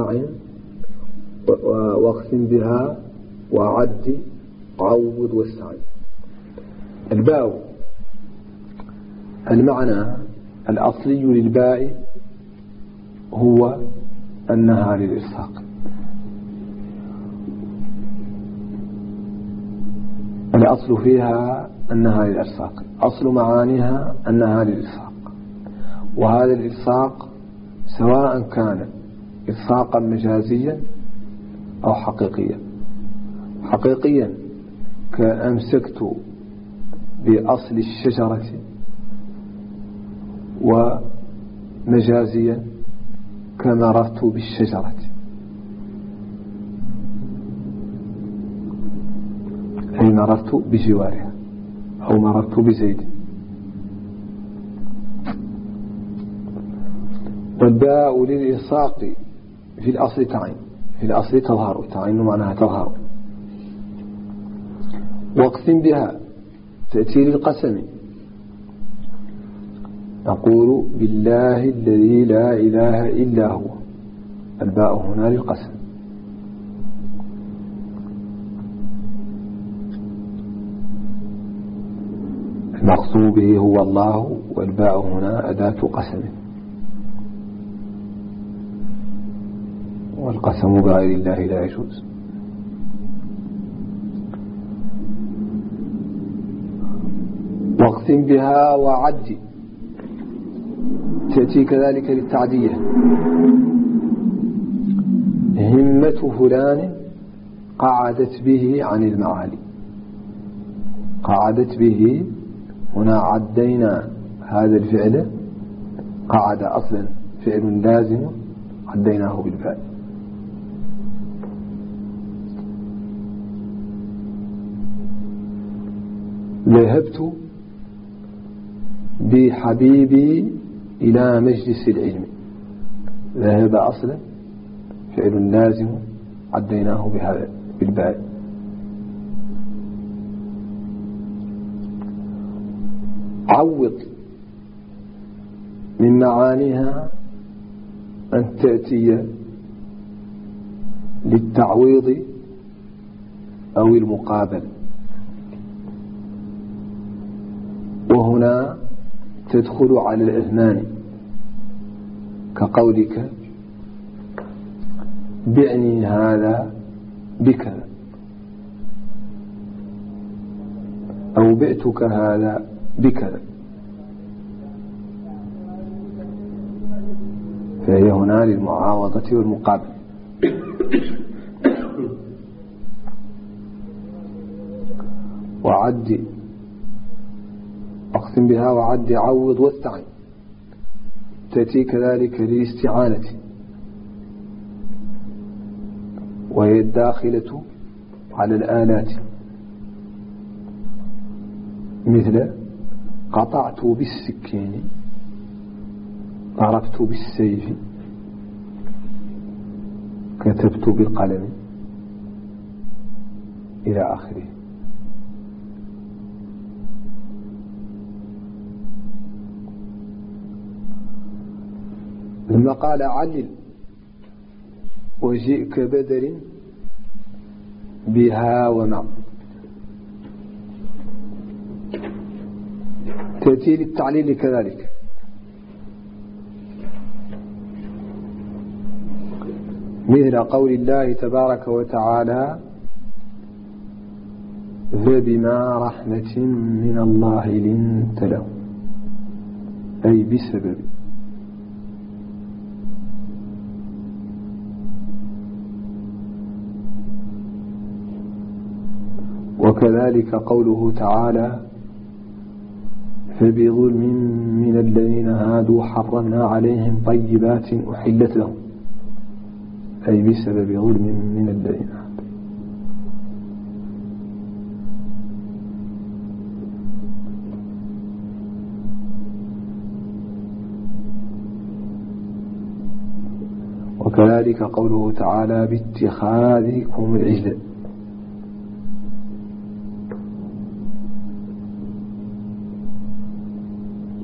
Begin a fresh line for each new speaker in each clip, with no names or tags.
واستعن واقسم بها وعد عوض واستعن. الباء المعنى الأصلي للباء هو أنها للإلصاق. الأصل فيها أنها للإلصاق، أصل معانيها أنها للإلصاق، وهذا الإلصاق سواء كان إلصاقا مجازيا أو حقيقيا. حقيقيا كأمسكت بأصل الشجرة، ومجازيا كمررت بالشجرة، أي مررت بجوارها أو مررت بزيد. والباء للإلصاق في الأصل تعين، في الأصل تظهر، تعين معناها تظهر. واقسم بها تأتي للقسم، نقول بالله الذي لا إله إلا هو، الباء هنا للقسم. المقصود به هو الله، والباء هنا أداة قسم، والقسم بغير الله لا يجوز. واقسم بها وعد تأتي كذلك للتعدية. همة فلان قعدت به عن المعالي، قعدت به هنا عدينا هذا الفعل، قعد أصلا فعل لازم عديناه بالفعل. ذهبت بحبيبي إلى مجلس العلم، ذهب أصلا فعل لازم عديناه بهذا بالباء. عوض من معانيها أن تأتي للتعويض أو المقابل، وهنا تدخل على الأزمان كقولك بعني هذا بكذا، أو بعتك هذا بكذا، فهي هنا للمعاوضة والمقابل. وعد أقسم بها وعد عوض واستعن تأتي كذلك للاستعانة، وهي الداخلة على الآلات، مثل قطعت بالسكين، ضربت بالسيف، كتبت بالقلم، إلى آخره. لما قال علل وجيء كبدر بها ومع، تأتي للتعليل كذلك، مثل قول الله تبارك وتعالى فبما رحمة من الله لنت له، أي بسبب. وكذلك قوله تعالى فبظلم من الذين هادوا حرمنا عليهم طيبات أحلت لهم، أي بسبب ظلم من الذين هادوا. وكذلك قوله تعالى باتخاذكم العجل،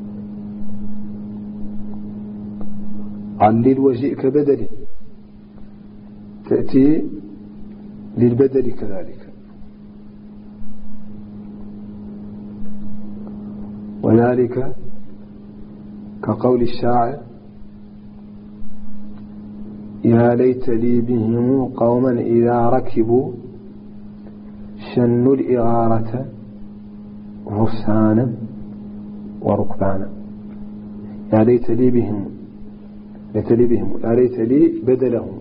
علل وجيء كبدل، تأتي للبدل كذلك. وذلك كقول الشاعر: يا ليت لي بهم قوما إذا ركبوا شنوا الإغارة فرسانا وركبانا. يا ليت لي بهم، يا ليت لي بدلهم.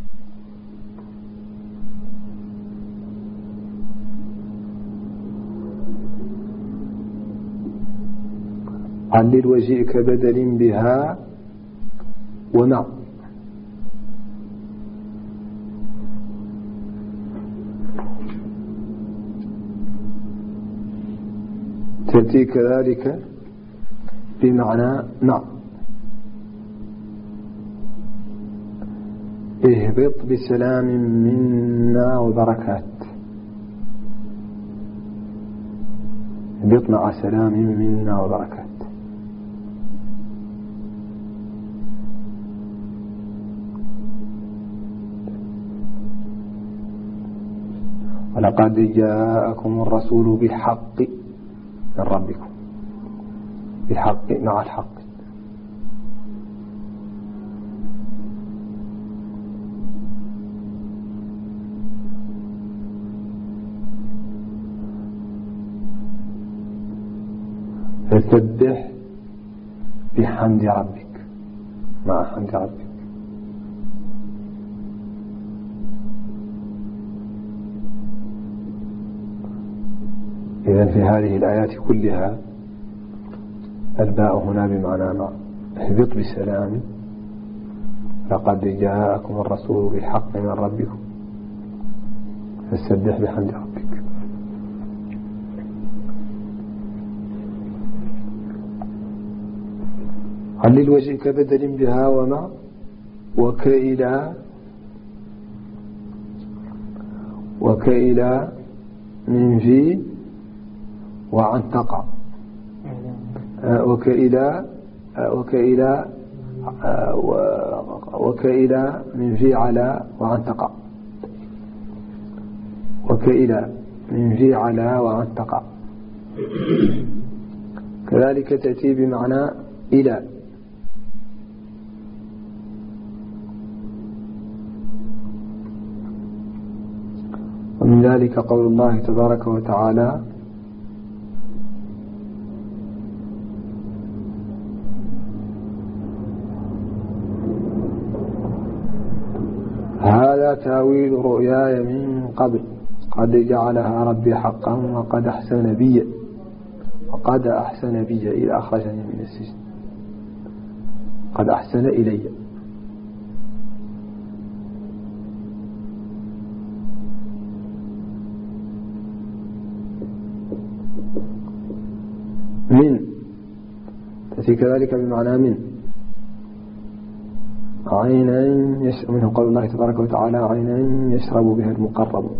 علل وجيئك بدل بها ومع. تأتي كذلك بمعنى مع. اهبط بسلام منا وبركات. اهبط مع سلام منا وبركات. ولقد جاءكم الرسول بالحق من ربكم. بالحق مع الحق. فسبح بحمد ربك مع حمد ربك. إذن في هذه الآيات كلها الباء هنا بمعنى مع. اهبط بسلام، لقد جاءكم الرسول بالحق من ربكم، فسبح بحمد ربك. علل وجهك بدل بها ومع وكإلى من في وعن تقع. وكإلى من في على وعن تقع. وكإلى من في على وعن تقع. كذلك تأتي بمعنى إلى. ومن ذلك قول الله تبارك وتعالى: هذا تاويل رؤياي من قبل قد جعلها ربي حقا وقد أحسن بي إذ أخرجني من السجن. قد أحسن إلي. من تأتي كذلك بمعنى من. عينا منه قول الله تبارك وتعالى: عينا يشرب بها المقرب.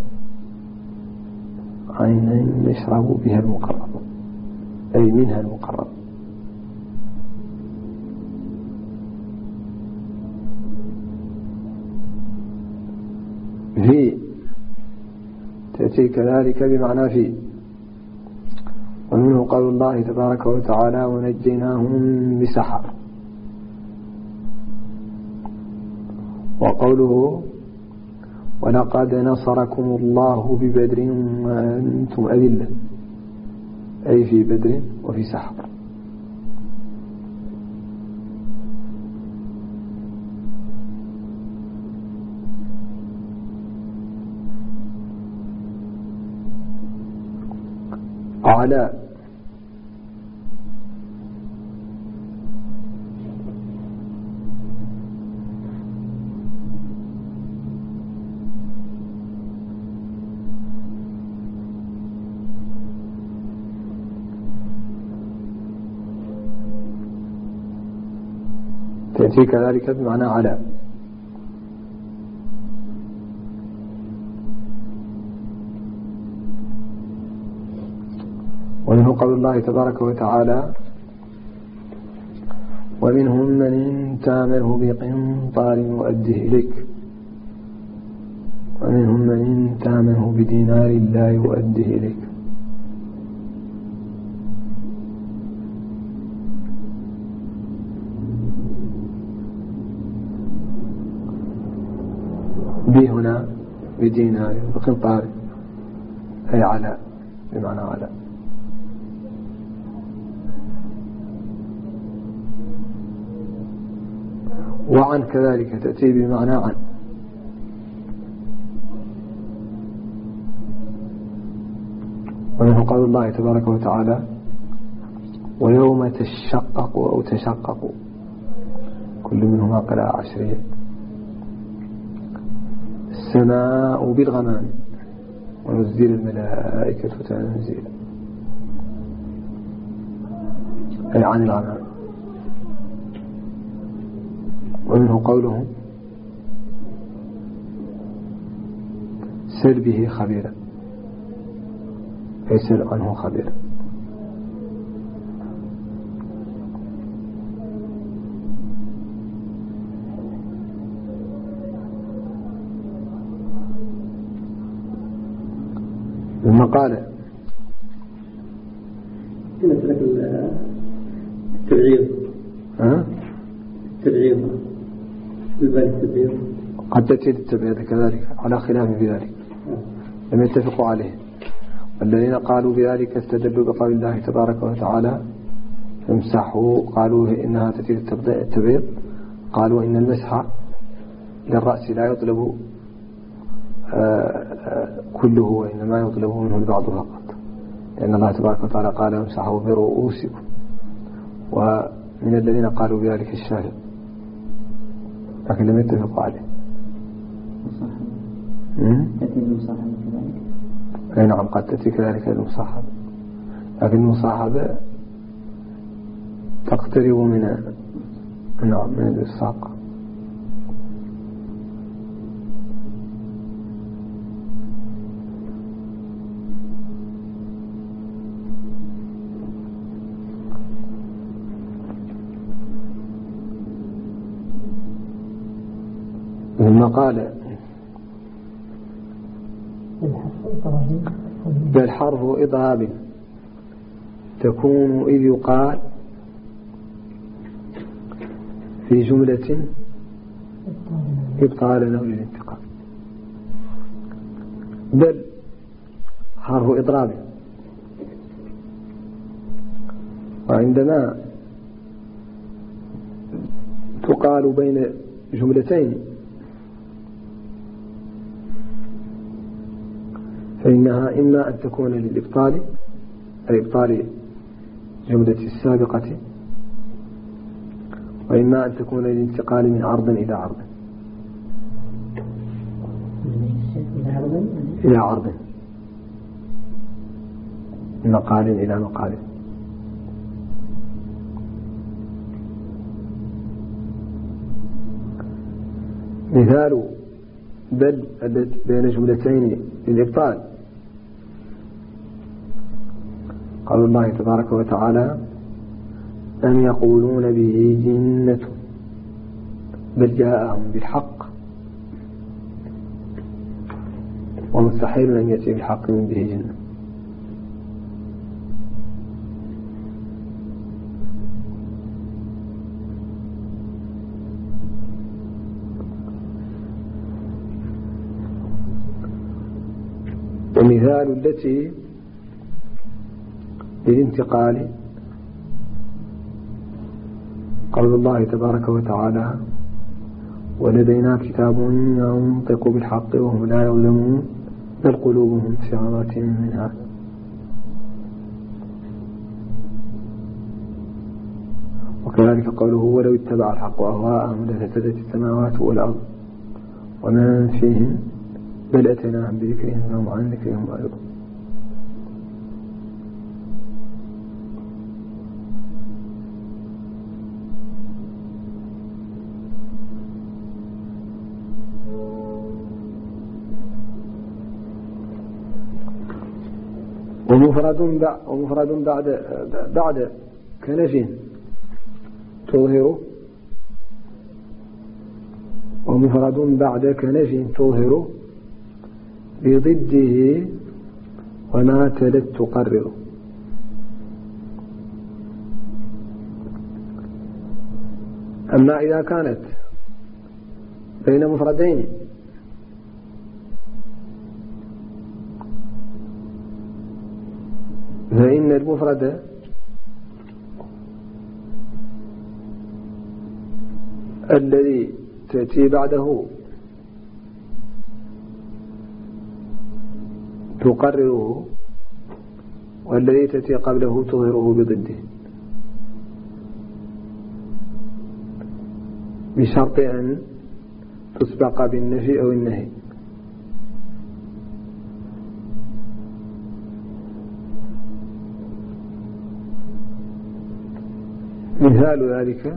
عينا يشرب بها المقرب، أي منها المقرب. في تأتي كذلك بمعنى في. ومنه قول الله تبارك وتعالى: ونجيناهم بسحر. وقوله: ولقد نصركم الله ببدر وأنتم أذلة، أي في بدر وفي سحر. على تأتي كذلك بمعنى على. ومنه قول الله تبارك وتعالى: ومنهم من إن تامره بقنطار يؤديه إليك. ومنهم من إن تامنه بدينار لا يؤديه إليك. بي هنا بدينار بقنطار أي على بمعنى على. وعن كذلك تأتي بمعنى عن. ومنه قول الله تبارك وتعالى ويوم تشقق أو تشقق كل منهما قراءة عشرية السماء بالغمام ونزل الملائكة تنزيلا أي عن الغمام. ومنه قوله سل به خبيرا أي سل عنه خبيرا. ثم قال
التبعيض التبعيض
قد تأتي للتبعيض كذلك على خلاف في ذلك لم يتفقوا عليه. الذين قالوا بذلك استدلوا بقول الله تبارك وتعالى فامسحوا قالوا إنها تأتي للتبعيض. قالوا إن المسح للرأس لا يطلب كله وإنما يطلب منه البعض فقط لأن الله تبارك وتعالى قال امسحوا برؤوسكم. ومن الذين قالوا بذلك الشافعي لكن لم يتفقوا عليه.
تأتي المصاحبة كذلك.
أي نعم قد تأتي كذلك المصاحبة لكن المصاحبة تقترب من الإلصاق. ثم قال بل حرف إضراب تكون إذ يقال في جملة إبطالا أو للانتقال. بل حرف إضراب وعندما تقال بين جملتين فإنها إما أن تكون للإبطال أي إبطال جملة السابقة وإما أن تكون للانتقال من عرض إلى عرض إلى عرض من مقال إلى مقال. مثال بل التي بين جملتين للإبطال قال الله تبارك وتعالى أم يقولون به جنة بل جاءهم بالحق ومستحيل أن يأتي بالحق من به جنة. ومثال التي للانتقال قول الله تبارك وتعالى ولدينا كتاب ينطق بالحق وهم لا يظلمون بل قلوبهم في غمرة من هذا. وكذلك قوله ولو اتبع الحق أهواءهم لفسدت السماوات والأرض ومن فيهم بل أتيناهم بذكرهم فهم عن ذكرهم معرضون. ومفرد بعد كنف تظهر ومفرد بعد كنف تظهر بضده وما تلت تقرره. أما إذا كانت بين مفردين فإن المفرد الذي تأتي بعده تقرره والذي تأتي قبله تظهره بضده، بشرط أن تسبق بالنفي أو النهي. مثال ذلك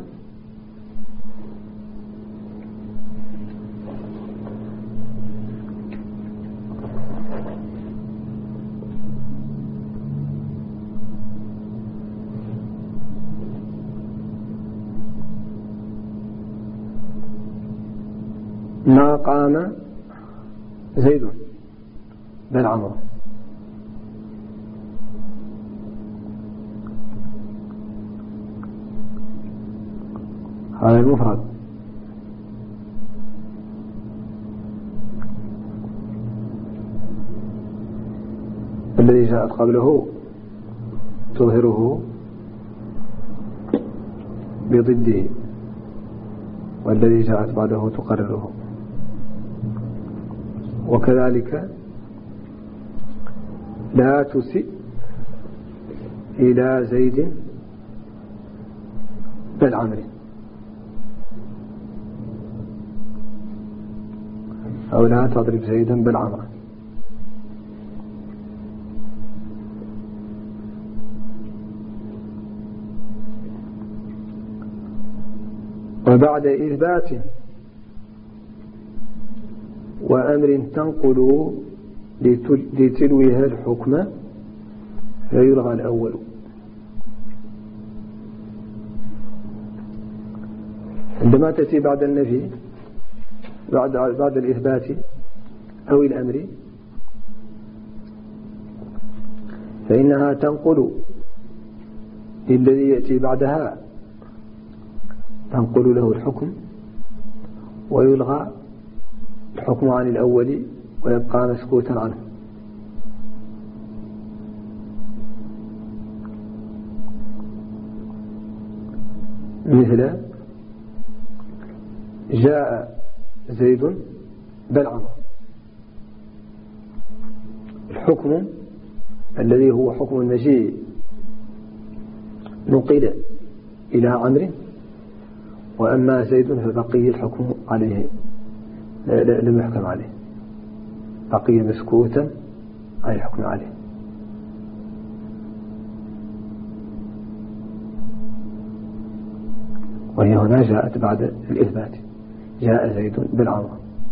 ما قام زيد بل عمرو. هذا المفرد الذي جاءت قبله تظهره بضده والذي جاءت بعده تقرره. وكذلك لا تسئ إلى زيد بل عمرو، أو لا تضرب زيدا بل عمرو. وبعد إثبات وأمر تنقل لتلوها الحكم فيلغى الأول. عندما تأتي بعد النفي بعد الإثبات أو الأمر فإنها تنقل للذي يأتي بعدها، تنقل له الحكم ويلغى الحكم عن الأول ويبقى مسكوتا عنه. مثل جاء زيد بل عمرو، الحكم الذي هو حكم المجيء نقل إلى عمرو، وأما زيد فبقي الحكم عليه لم يحكم عليه، بقي مسكوتا عن الحكم عليه. وهي هنا جاءت بعد الإثبات، جاء زيد بل عمرو،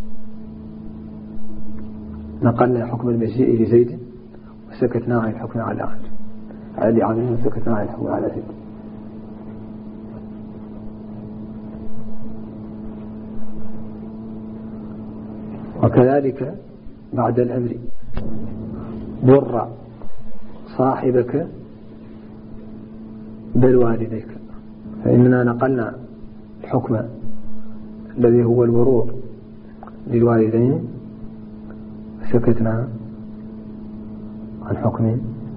نقلنا حكم المجيء لزيد وسكتنا عن الحكم على عمرو وسكتنا عن الحكم على زيد. وكذلك بعد الأمر بر صاحبك بل والديك، فإننا نقلنا الحكم الذي هو البرور للوالدين وسكتنا عن حكم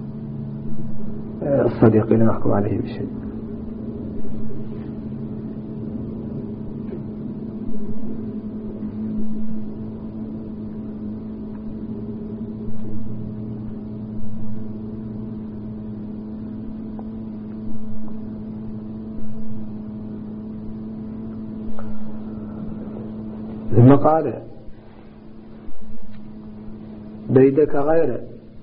الصديق لم يحكم عليه بشيء. ثم قال بيدك غير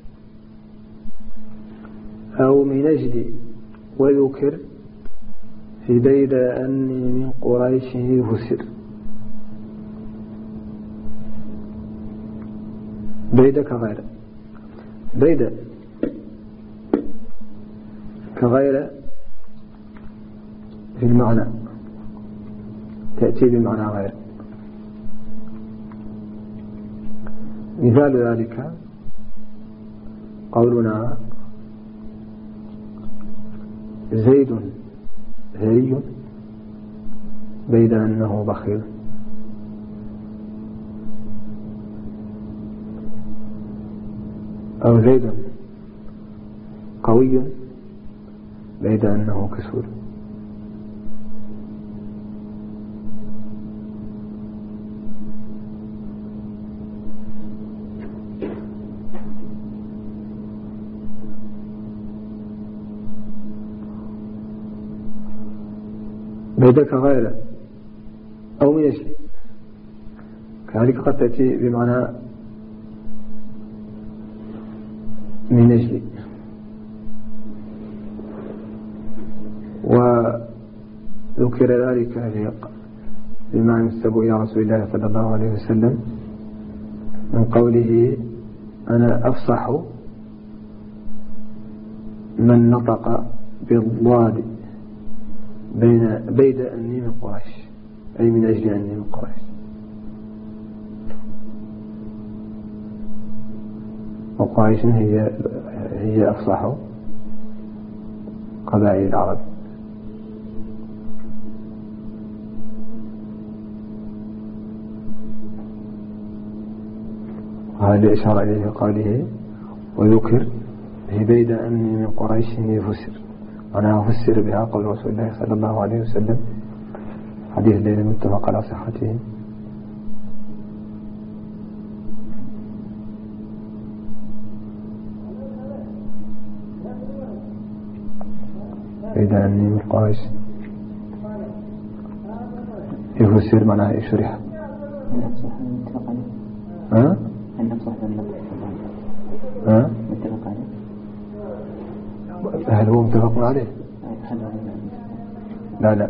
أو من أجل وذكر في بيد أني من قريش فسر. بيدك غير، بيد كغير في المعنى تأتي بمعنى غير، مثال ذلك قولنا زيد ثري بيد أنه بخيل، أو زيد قوي بيد أنه كسول. بيدك غير أو من أجل، كذلك قد تأتي بمعنى من أجل. وذكر ذلك بما ينسب إلى رسول الله صلى الله عليه وسلم من قوله أنا أفصح من نطق بالضاد بيد أني من قريش، أي من أجل أني من قريش. وقريش هي أفصح قبائل العرب. وهذا إشارة إليه قوله وذكر بيد أني من قريش يفسر، أنا أفسر بها قول رسول الله صلى الله عليه وسلم، حديث الذي المتفق على صحته. بيد أني من قريش يفسر معناها يشرح. ها؟ هل هو متفق عليه؟ لا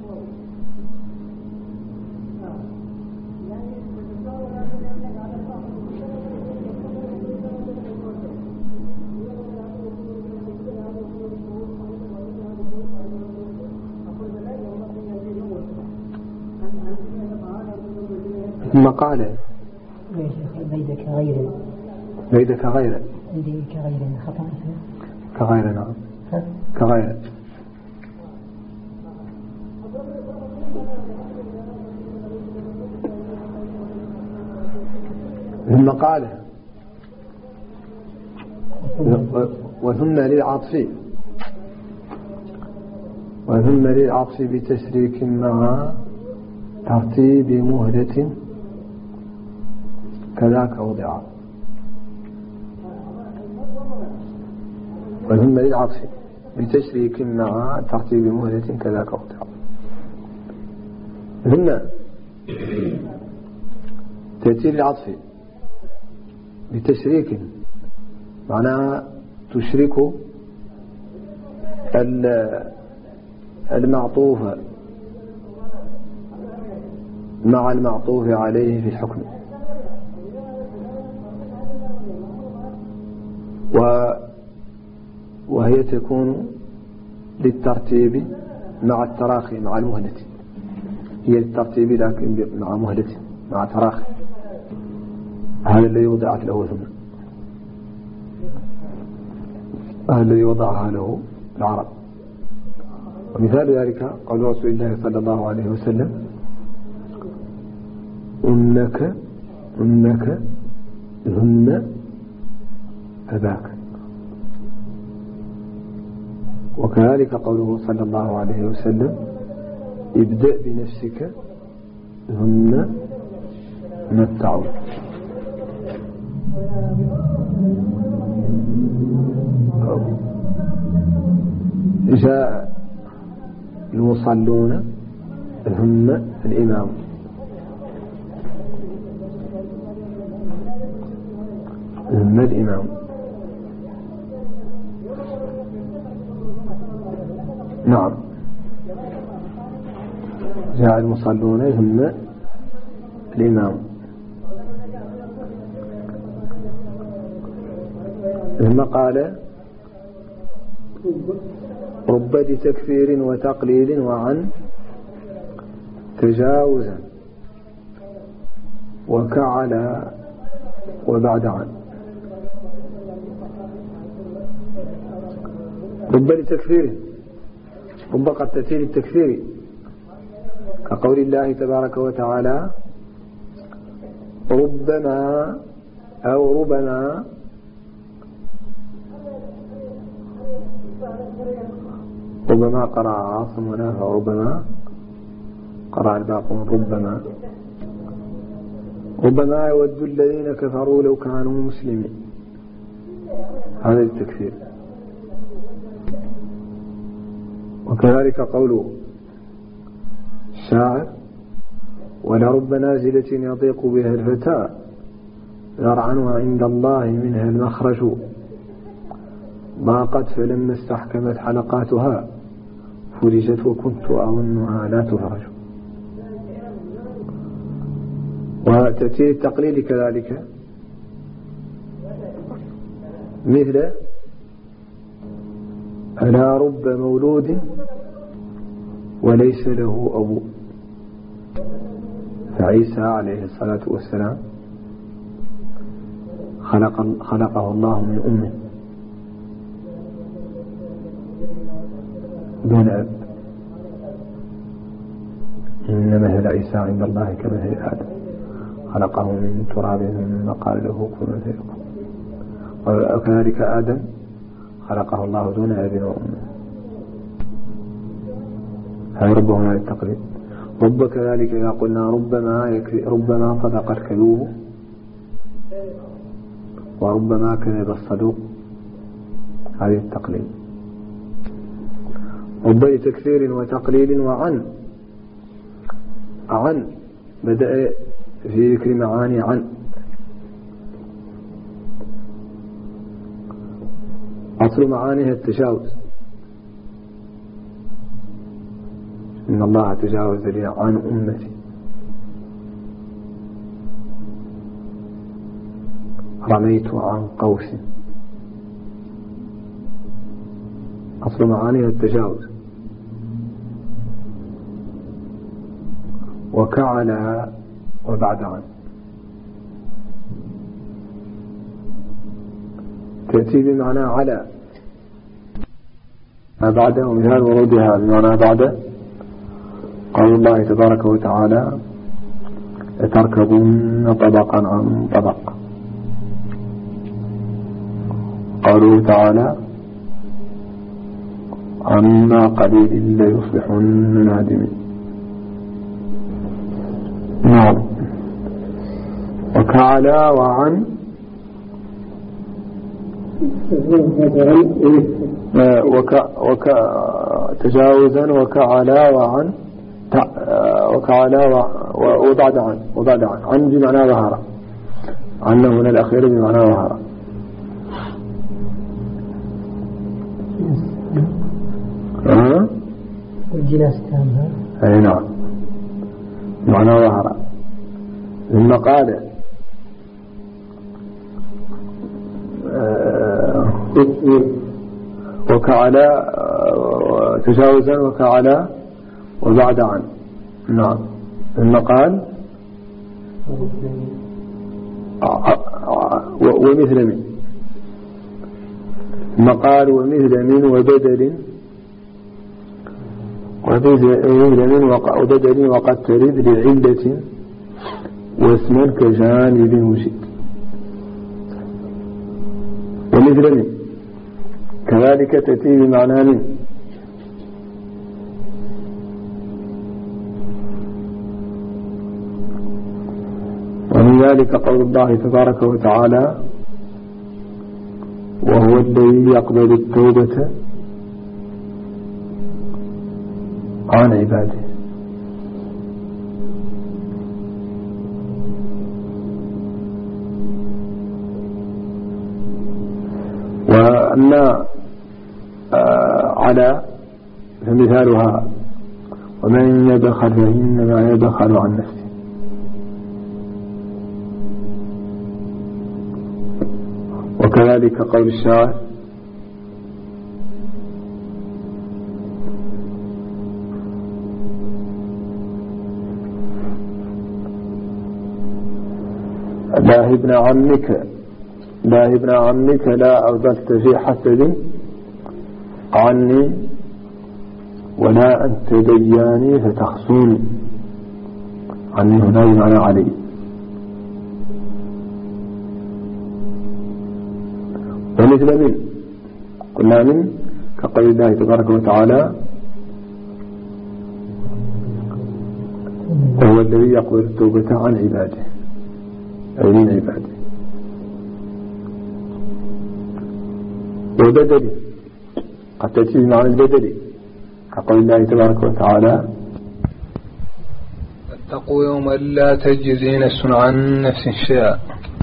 ثم قال
بيدك غير خطأ
كغير. نعم كغير. ثم قال وثم للعطف بتشريك مع ترتيب مهلة كذاك وضع. وثم للعطف بتشريك مع ترتيب مهلة كذاك وضع. ثم تأتي للعطف بتشريك معناها تشرك المعطوف مع المعطوف عليه في الحكم. وهي تكون للترتيب مع التراخي مع المهلة، هي للترتيب لكن مع مهلة مع تراخي. هذا الذي وضعت له ثم هذا الذي وضعها له العرب. ومثال ذلك قول رسول الله صلى الله عليه وسلم إنك ثم أباك. وكذلك قوله صلى الله عليه وسلم ابدأ بنفسك ثم من تعود. جاء المصلون ثم الإمام. ثم الإمام. نعم جاء المصلون ثم الإمام. ثم قال رب لتكفير وتقليل وعن تجاوزا وكعلى وبعد عن. رب لتكفيره، رب قد تأتي للتكفير كقول الله تبارك وتعالى ربما أو ربما قرأ عاصم ونافع ربما قرأ الباقون ربما يود الذين كفروا لو كانوا مسلمين. هذا التكفير. وكذلك قول الشاعر ولرب نازلة يضيق بها الفتى ذرعا وعند الله منها المخرج ضاقت فلما استحكمت حلقاتها فرجت وكنت أظنها لا تفرج. وتأتي التقليل كذلك مثل ألا رب مولود وليس له أبو. فعيسى عليه الصلاة والسلام خلقه الله من أمه دون أب. إن مثل عيسى عند الله كمثل آدم خلقه من تراب ثم قال له كن فيكون. وكذلك آدم خلقه الله دون أب وأم. هذا ربنا للتقليد. رب كذلك إذا قلنا ربما صدق الكذوب وربما كذب الصدوق. هذه التقليد. رب لتكثير وتقليل. وعن بدأ في ذكر معاني عن. أصل معانيها التجاوز. إن الله تجاوز لي عن أمتي. رميت عن قوس. أصل معانيها التجاوز. وكعلى وبعد عن. تأتي بمعنى على ما بعده. ومثال ورودها بمعنى بعده قول الله تبارك وتعالى لتركبن طبقا عن طبق. قوله تعالى عما قليل ليصبحن نادمين. نعم. وكعلى وعن تجاوزا وكعلى وعن وكعلى وبعد عن بمعنى ظهر. عن هنا الأخير بمعنى ظهر.
والجلاس تامها.
أي نعم بمعنى ظهر. ثم قال وكعلى تجاوزا وكعلى وبعد عن. نعم. ثم قال ومثل من. ثم قال ومثل من وبدل وقد ترد لعلة واسما كجانب وجد. ومثل من كذلك تأتي بمعنى من. ومن ذلك قول الله تبارك وتعالى وهو الذي يقبل التوبة عن عباده. وأما على فمثالها ومن يبخل فإنما يبخل عن نفسه. وكذلك قول الشاعر لا ابن عمك لا أرضلت في حسد عني ولا أنت دياني فتخصوني. عني هنا بمعنى علي. ومثل من قلنا من كقول الله تبارك وتعالى وهو الذي يقبل التوبة عن عباده أي من عباده. وبدل قد تأتي بمعنى البدل كقول الله تبارك وتعالى
اتقوا يوما لا تجزي نفس عن نفس شيئا.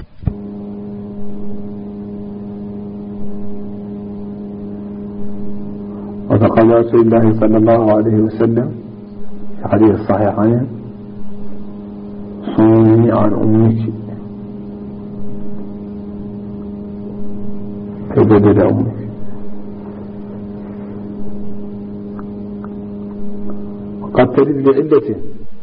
وقال رسول الله صلى الله عليه وسلم في حديث الصحيحين صومي عن أمك كبدل أمك. وقد ترد لعلته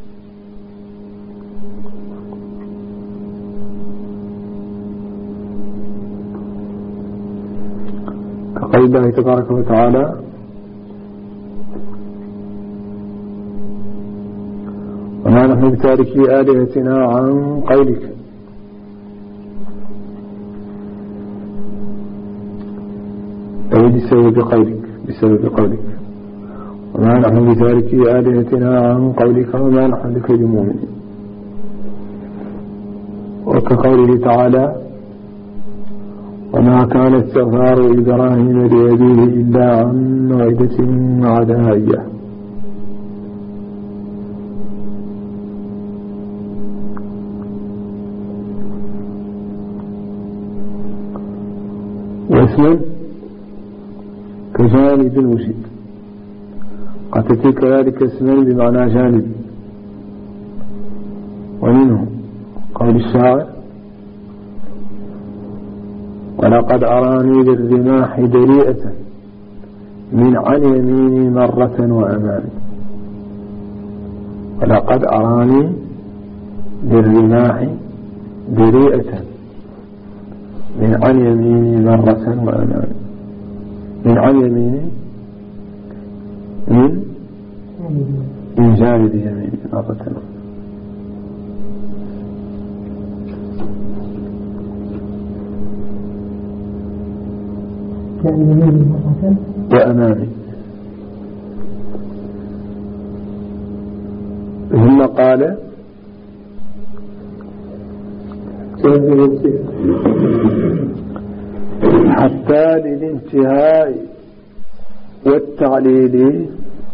كقول الله تبارك وتعالى وما نحن بتاركي آلهتنا عن قولك. أي بسبب قولك وما نحن بتاركي آلهتنا عن قولك وما نحن لك بمؤمنين. وكقوله تعالى وما كان استغفار إبراهيم لأبيه إلا عن موعدة وعدها إياه. واسم كجانب المشيد قد تأتي كذلك اسما بمعنى جانب. ومنه قول الشاعر ولقد أراني للرماح دريئة من عن يميني مرة وأمامي. ولقد أراني للرماح دريئة من عن يميني مرة وأمامي. من عن يميني من جانب يميني مرة وأمامي. ثم قال حتى للانتهاء والتعليل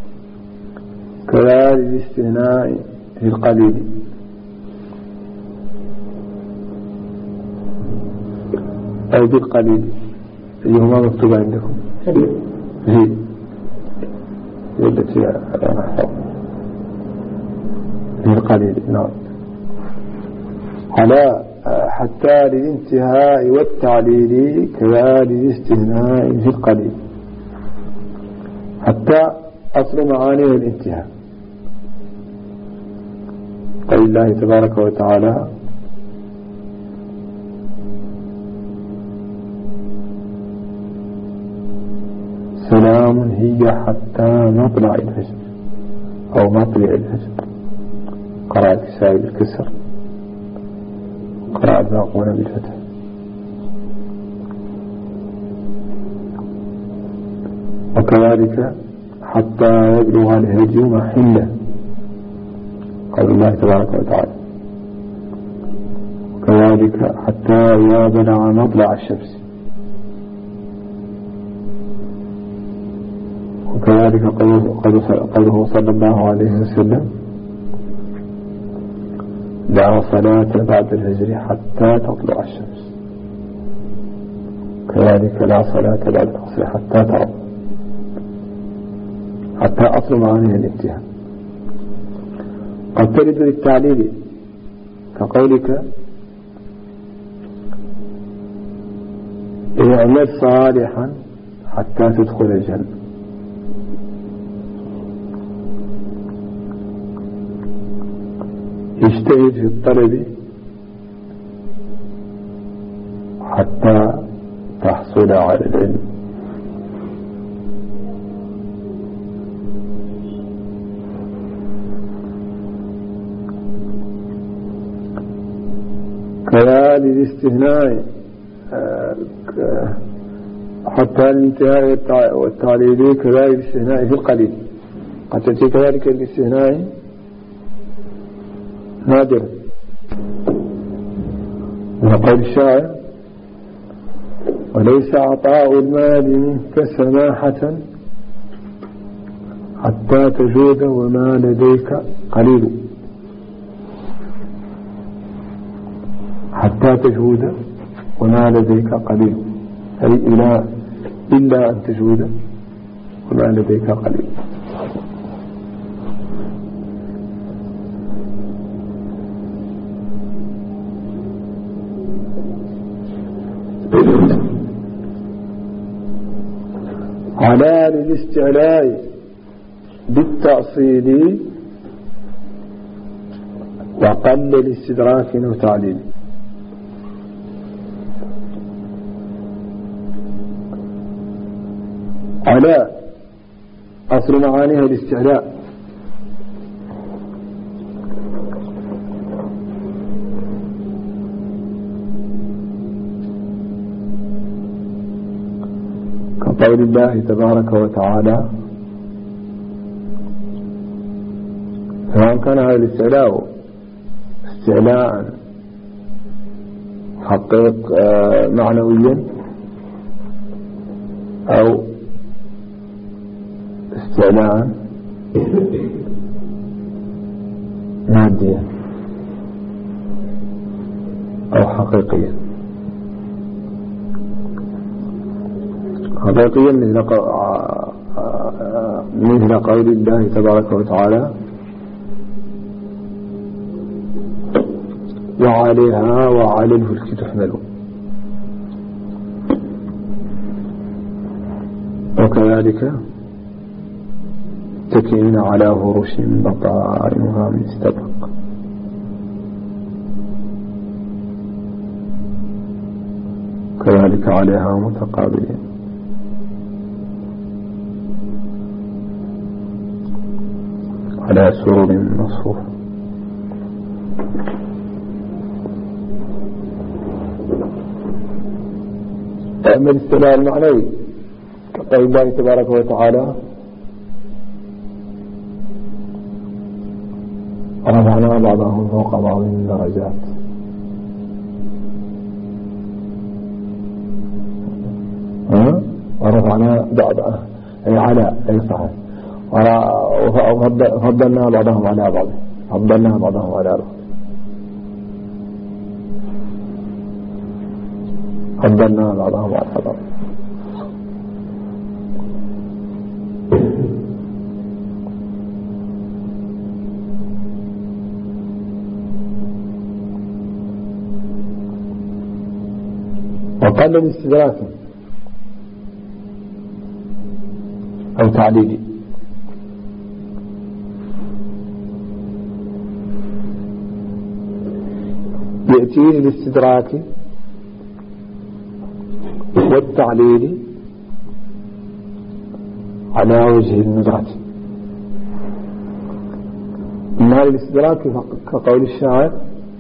كذلك الاستثناء في القليل. أي بالقليل اللي هما مكتوب عندكم هي التي نحفظ في القليل. نعم على حتى للانتهاء والتعليل كذلك الاستثناء في القليل. حتى أصل معانيه الانتهاء. قال الله تبارك وتعالى سلام هي حتى مطلع الفجر أو مطلع الفجر. قراءة سائل الكسر قراءة باقون بالفتح. وكذلك حتى يبلغ الهدي محله. قال الله تبارك وتعالى وكذلك حتى إذا بلغ مطلع الشمس. وكذلك قوله صلى الله عليه وسلم لا صلاة بعد الفجر حتى تطلع الشمس. كذلك لا صلاة بعد العصر حتى ترى. حتى أصل معانيه الانتهاء. قد ترد للتعليل كقولك اعمل صالحا حتى تدخل الجنة. اجتهد في الطلب حتى تحصل على العلم. كذلك الاستثناء حتى الانتهاء والتعليل، كذلك الاستثناء في القليل قد تأتي كذلك الاستثناء نادر. وقال الشاعر: وليس عطاء المال منك سماحة حتى تجود وما لديك قليل. حتى تجود وما لديك قليل، أي إلا أن تجود وما لديك قليل. على للاستعلاء بالتأصيل وقل للاستدراك وتعليل. على أصل معانيها الاستعلاء، كقول الله تبارك وتعالى: سواء كان هذا الاستعلاء استعلاء حقيق معنويا أو استعلاء ماديا أو حقيقيا. حقيقيا مثل قول الله تبارك وتعالى: وعليها وعلى الفلك تحملون. وكذلك تكئين على فرش بطائنها من استبرق. كذلك عليها متقابلين. على سرر مصفوفة. أما الاستعلاء المعنوي كقول الله تبارك وتعالى: رفعنا بعضهم فوق بعض درجات. ورفعنا بعض أي على أي صحيح، وفضلنا بعضهم على بعض، فضلنا بعضهم على بعض، فضلنا بعضهم على بعض. وقال الاستدراك أو تعليلي. يأتي الاستدراك والتعليل على وجه الندرة. أما الاستدراك كقول الشاعر: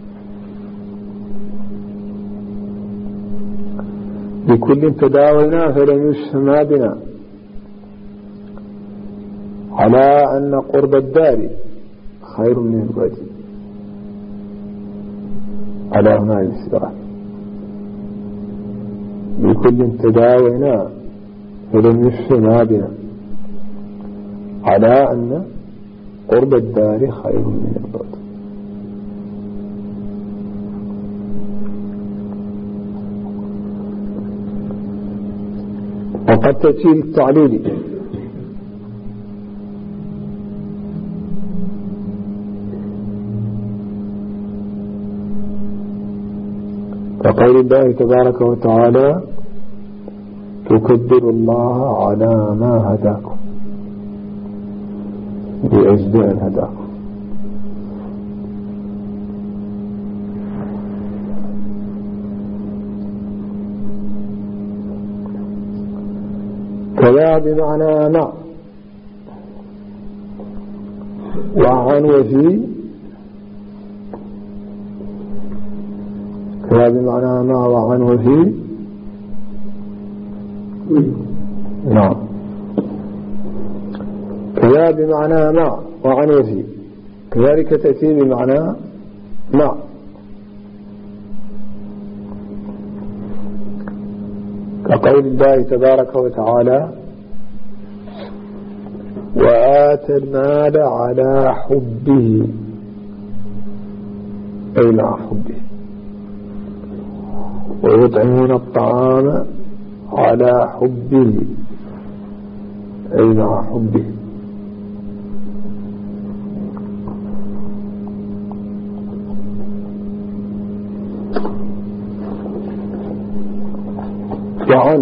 بكل تداوينا فلم يسمى بنا، على أن قرب الدار خير من البعد. على هنا الاستدراك: بكل تداوينا فلم يسمى بنا، على أن قرب الدار خير من البعد. وقد تأتي التعليل وقول الله تبارك وتعالى: تكبروا الله على ما هداكم بأجل أن هداكم. كذا بمعنى مع وعن وفي كذا بمعنى مع وعن وفي نعم كذا بمعنى مع وعن وفي كذلك تأتي بمعنى مع كقول الله تبارك وتعالى وآتى المال على حبه أي مع حبه ويطعمون الطعام على حبه أي مع حبه وعن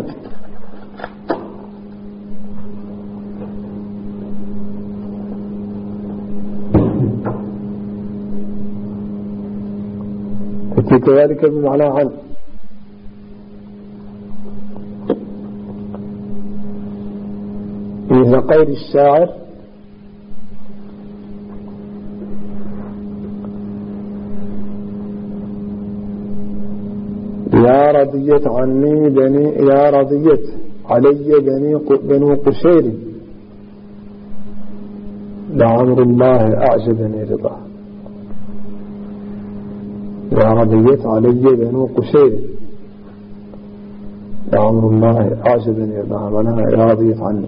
تأتي كذلك بمعنى عن مثل قول الشاعر يا رضيت عني بني يا رضيت علي بنو قشير لعمر الله أعجبني رضاه يا رضيت علي بنو قشير لعمر الله أعجبني رضاه معناها يا رضيت عني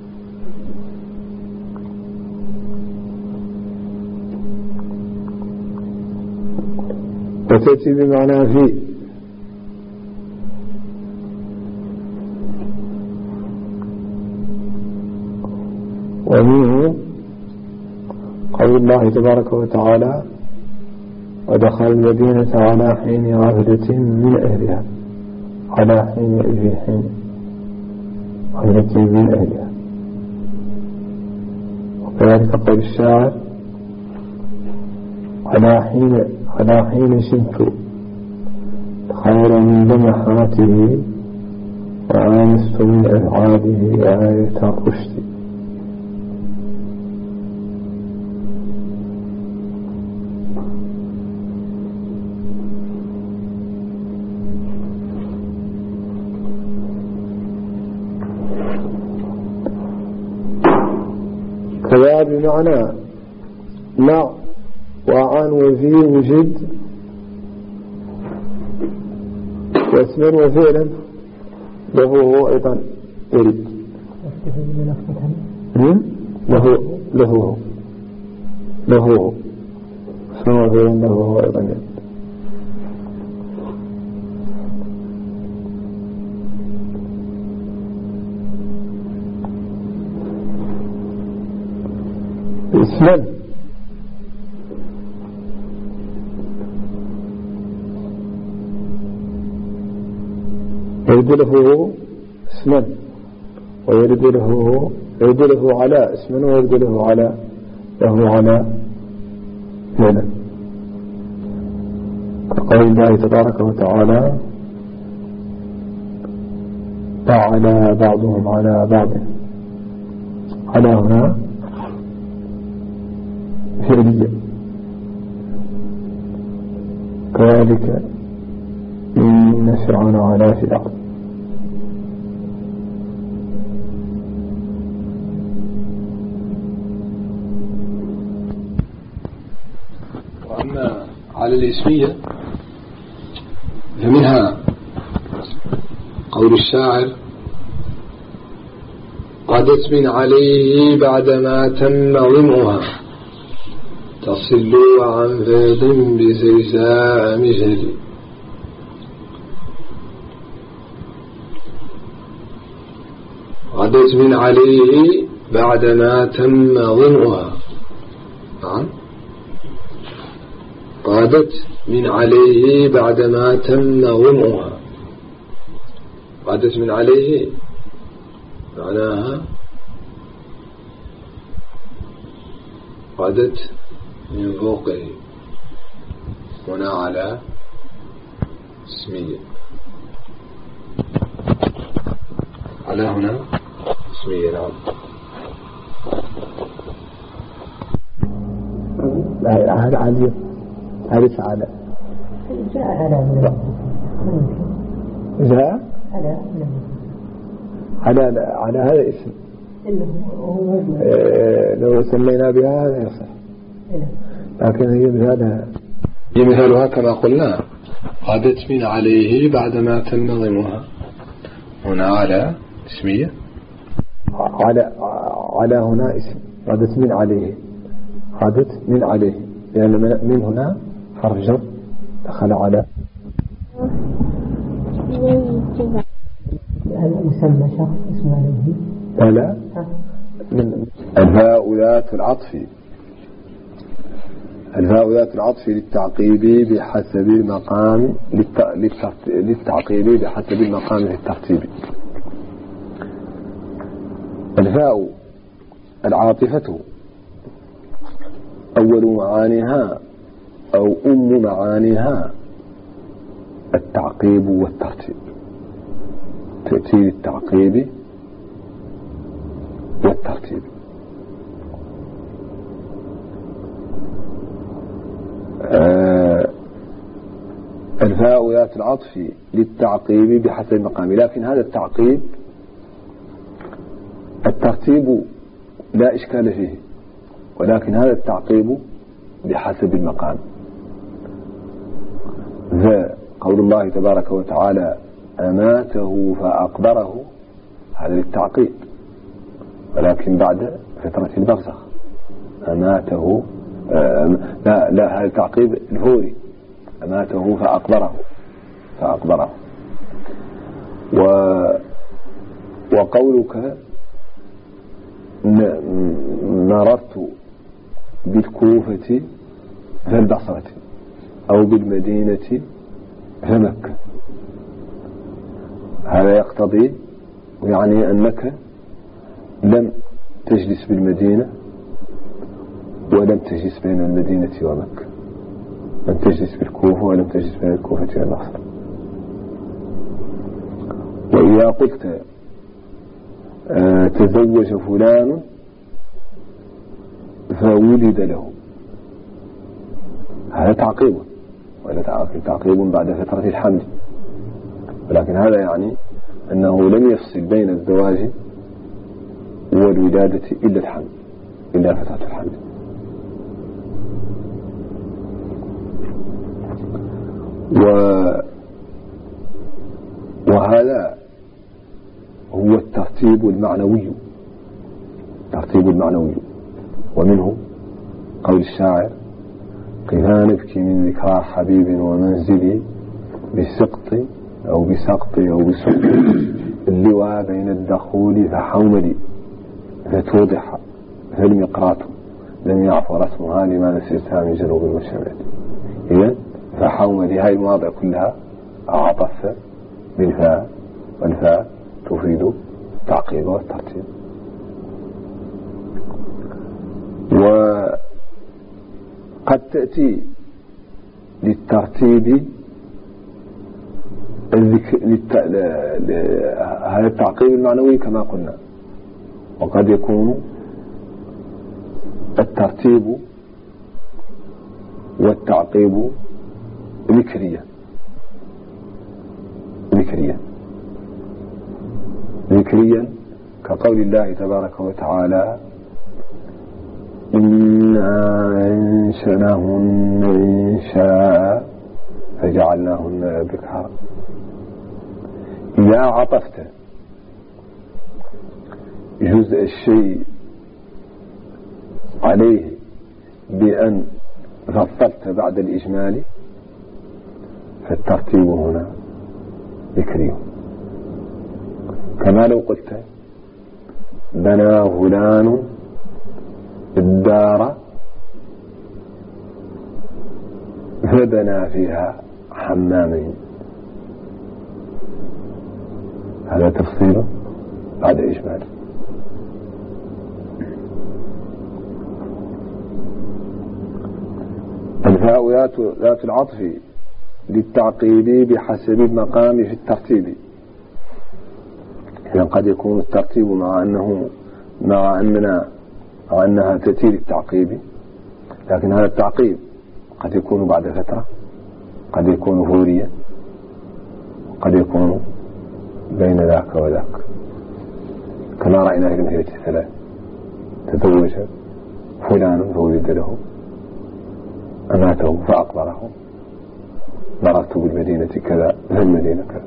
وتأتي بمعنى في ومنه قول الله تبارك وتعالى ودخل المدينة على حين غفلة من أهلها على حين غفلة من أهلها وكذلك قول الشاعر على حين شمت خير من دمحاته وآنست من أفعاله آية الرشد كذا بمعنى مع وعن وفي وجد واسما وفعلا له هو أيضا يريد له اسما وفعلا له هو أيضا يريد اسما يرد له اسما ويرد له على اسما ويرد له على فعلا كقول الله تبارك وتعالى تعالى بعضهم على بعض على هنا فعليا كذلك إن فرعون علا في الأرض
وأما على الاسمية فمنها قول الشاعر قدت من عليه بعدما تم ظمؤها تصل عن فيض بزيزاء مجهل غدت من عليه بعدما تم ظمؤها غدت من عليه بعدما تم ظمؤها غدت من عليه معناها غدت من فوقه هنا على اسمية على هنا
اسمية. نعم.
هذا عالية هذا على
جاء على
جاء على هذا اسم لو سمينا بها هذا يصح، لكن هي
مثالها كما قلنا عادت من عليه بعدما تنظمها. هنا على اسمية،
على هنا اسم عادت من عليه، عادت من عليه لأن من هنا حرف جر دخل على.
هل مسمى شخص اسم عليه؟
لا من الفاء ذات العطف. الفاء ذات العطف للتعقيب بحسب المقام للتعقيب بحسب المقام للترتيب. الفاء العاطفة أول معانيها أو أم معانيها التعقيب والترتيب، تأتي للتعقيب والترتيب. الفاء ذات العطف للتعقيب بحسب المقام، لكن هذا التعقيب الترتيب لا إشكال فيه، ولكن هذا التعقيب بحسب المقام. ذا قول الله تبارك وتعالى أماته فأقبره، هذا للتعقيب ولكن بعد فترة البرزخ. أماته لا هذا التعقيب الفوري، أماته فأقبره. وقولك مررت بالكوفة فالبصرة أو بالمدينة فمكة، هذا يقتضي يعني أنك لم تجلس بالمدينة ولم تجلس بين المدينة ومكة، لم تجلس بالكوفة ولم تجلس بين الكوفة والبصرة. وإذا قلت تزوج فلان فولد له، هذا تعقيب، ولا تعقيب بعد فترة الحمل، ولكن هذا يعني أنه لم يفصل بين الزواج والولادة إلا الحمل، إلا فترة الحمل. وهذا هو الترتيب المعنوي، ومنه قول الشاعر قفا نبكي من ذكرى حبيب ومنزلي بسقط أو بسقط اللواء بين الدخول فحوملي فتوضح فالمقرات لم يعف رسمها لما نسيتها من جنوب المشمال. إذن فحوملي هاي المواضع كلها عطف بالفاء، والفاء تفيد التعقيب والترتيب. وقد تأتي للترتيب هذا التعقيب المعنوي كما قلنا، وقد يكون الترتيب والتعقيب ذكريا كقول الله تبارك وتعالى إنا أنشأناهن إنشاء فجعلناهن بكرا. إذا عطفت جزء الشيء عليه بأن فصلت بعد الإجمال فالترتيب هنا ذكري، كما لو قلت بنى فلان الدار فبنى فيها حمامين، هذا تفصيل بعد إجمال. الفاء ذات العطف للتعقيب بحسب المقام في الترتيب. إذن قد يكون الترتيب مع أنها تأتي للتعقيب، لكن هذا التعقيب قد يكون بعد فترة، قد يكون فوريا، قد يكون بين ذاك وذاك، كما رأينا في الأمثلة الثلاث: تزوج فلان فولد له، أماته فأقبره، مررت بالمدينة كذا، في المدينة كذا.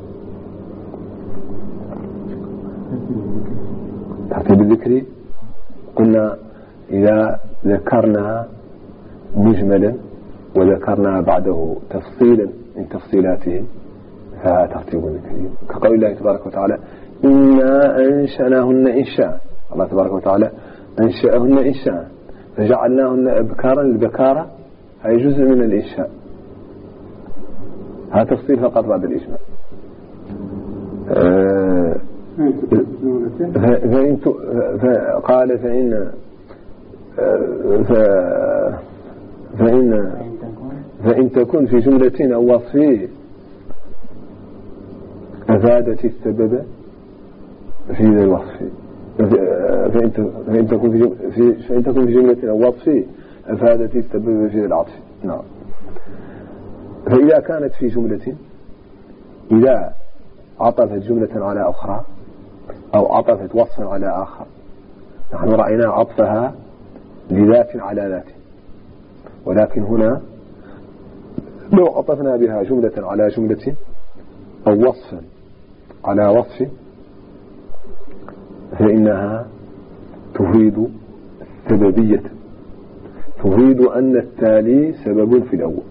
ترتيب الذكر قلنا إذا ذكرنا مجملا وذكرنا بعده تفصيلا من تفصيلاته فهذا ترتيب ذكري، كقول الله تبارك وتعالى: إنا أنشأناهن إنشاء. الله تبارك وتعالى أنشأهن إنشاء فجعلناهن أبكارا. البكارة هي جزء من الإنشاء، هذا تفصيل فقط بعد الإجماع. قال فإن تكن في جملة أو وصف أفادت السبب في ذا الوصف. فإن تكن في جملة أو وصف أفادت السبب في ذا العطف. نعم. فإذا كانت في جملة، إذا عطفت جملة على أخرى أو عطفت وصفا على آخر، نحن رأينا عطفها لذات على ذات، ولكن هنا لو عطفنا بها جملة على جملة أو وصفا على وصف فإنها تفيد سببية، تفيد أن التالي سبب في الأول.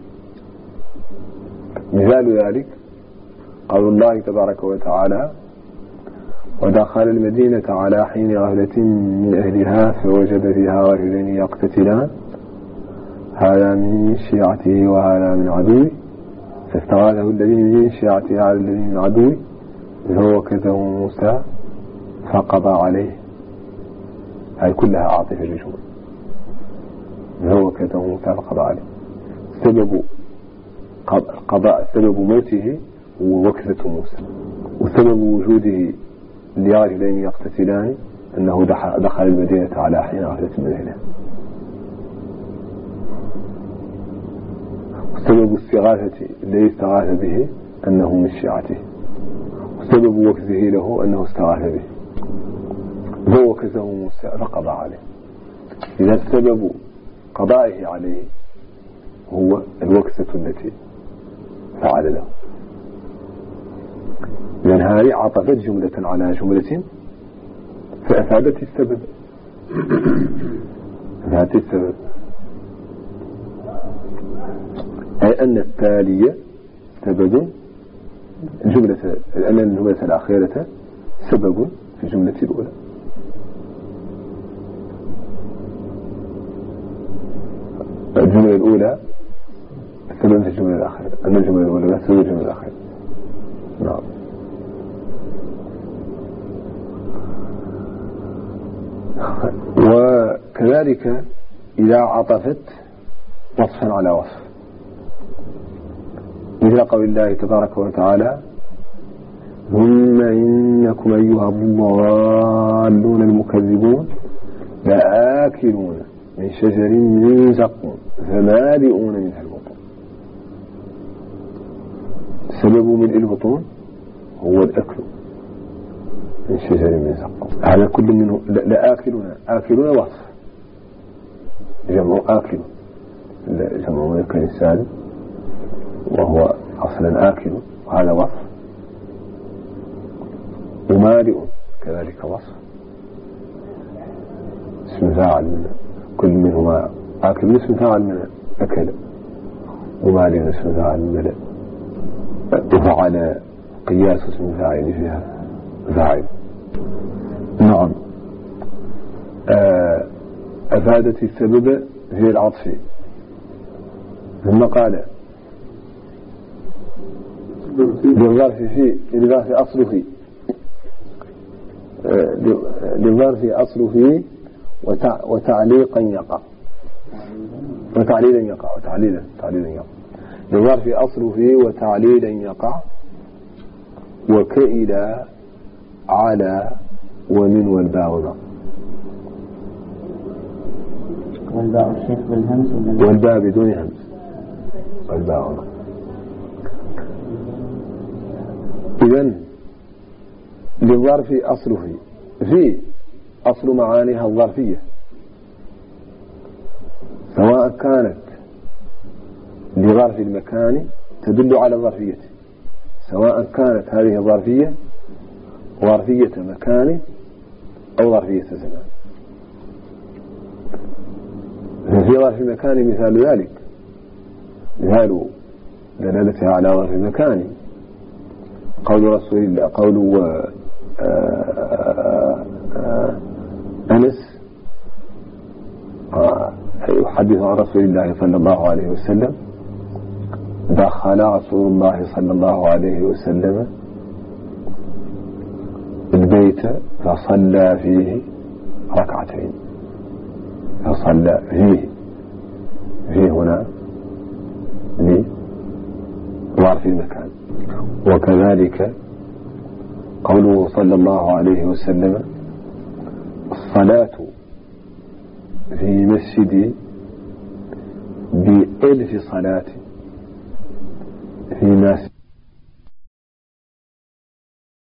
مثال ذلك قول الله تبارك وتعالى: ودخل المدينة على حين غفلة من أهلها فوجد فيها رجلين يقتتلان هذا من شيعته وهذا من عدوه فاستغاثه الذي من شيعته على الذي من عدوه فوكزه موسى فقضى عليه. هذه كلها عاطفة للجمل. فوكزه موسى فقضى عليه. سبب موته هو وكزة موسى، وسبب وجوده لرجلين يقتتلان أنه دخل المدينة على حين غفلة من أهلها. وسبب استغاثة الذي استغاث به أنه من شيعته، وسبب وكزه له أنه استغاث به فوكزه موسى فقضى عليه. إذا سبب قضائه عليه هو الوكزة التي فعل له. لأن هذه عطفت جملة على جملة فأفادت السبب. أفادت السبب أي أن التالية سبب أن الجملة الأخيرة سبب في الجملة الأولى. الجملة الأولى سبب في الجملة الأخيرة، أن الجملة الأولى سبب في الجملة الأخيرة. نعم. وكذلك إذا عطفت وصفا على وصف، مثل قول الله تبارك وتعالى: ثم إنكم أيها الضالون المكذبون لآكلون من شجر من زقوم فمالئون منها البطون. سبب ملء البطون هو الأكل من شجر من زقوم. هذا كل منه لآكلون وصف، جمع آكل، جمع مذكر سالم وهو أصلا آكل، وهذا وصف. ومالئ كذلك وصف، اسم فاعل من كل منهما. آكل اسم فاعل من أكل، ومالئ اسم فاعل من ملئ، وفعل قياس اسم فاعل فيها فاعل. نعم. أفادت السبب في العطف. ثم قال: للظرف أصل في، للظرف أصل في وتعليقا يقع، وتعليلا يقع، وتعليلا يقع. للظرف أصل في وتعليلا يقع، وكإلى على ومن والباء ضم.
والباء الشيخ بالهمس
والباء بدون همس والباء ضم. إذن للظرف أصل في أصل معانيها الظرفية، سواء كانت لظرف المكان تدل على ظرفيته، سواء كانت هذه الظرفية ظرفية مكان أو ظرفية زمان. في ظرف المكان مثال ذلك، مثال دلالتها على ظرف المكان قول رسول الله، قول أنس يحدث عن رسول الله صلى الله عليه وسلم: دخل رسول الله صلى الله عليه وسلم البيت فصلى فيه ركعتين. فصلى فيه هنا لظرف المكان. وكذلك قوله صلى الله عليه وسلم: الصلاة في مسجدي ب1000 صلاة في ناس